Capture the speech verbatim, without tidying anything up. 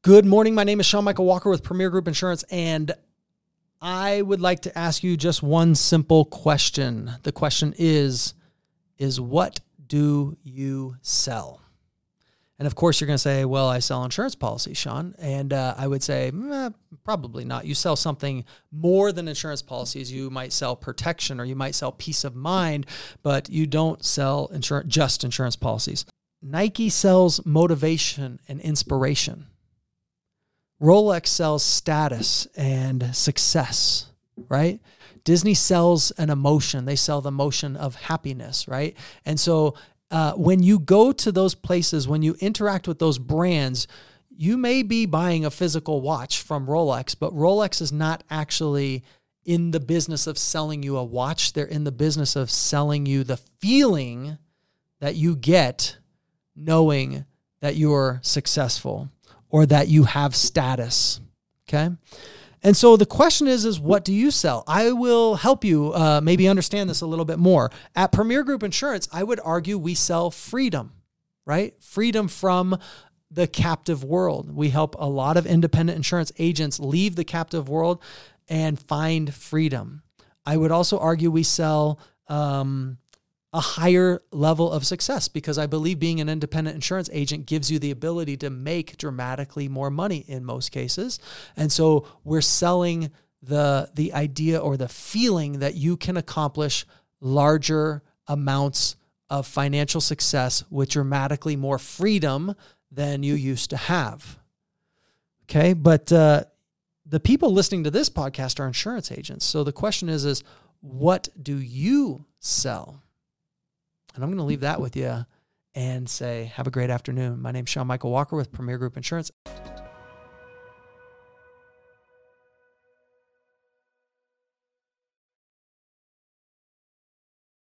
Good morning. My name is Sean Michael Walker with Premier Group Insurance, and I would like to ask you just one simple question. The question is, is what do you sell? And of course, you're going to say, well, I sell insurance policies, Sean. And uh, I would say, eh, probably not. You sell something more than insurance policies. You might sell protection, or you might sell peace of mind, but you don't sell insurance, just insurance policies. Nike sells motivation and inspiration. Rolex sells status and success, right? Disney sells an emotion. They sell the emotion of happiness, right? And so uh, when you go to those places, when you interact with those brands, you may be buying a physical watch from Rolex, but Rolex is not actually in the business of selling you a watch. They're in the business of selling you the feeling that you get knowing that you're successful, or that you have status, okay? And so the question is, is what do you sell? I will help you uh, maybe understand this a little bit more. At Premier Group Insurance, I would argue we sell freedom, right? Freedom from the captive world. We help a lot of independent insurance agents leave the captive world and find freedom. I would also argue we sell um, a higher level of success, because I believe being an independent insurance agent gives you the ability to make dramatically more money in most cases. And so we're selling the, the idea or the feeling that you can accomplish larger amounts of financial success with dramatically more freedom than you used to have. Okay. But uh, the people listening to this podcast are insurance agents. So the question is, is what do you sell? And I'm going to leave that with you and say, have a great afternoon. My name's Sean Michael Walker with Premier Group Insurance.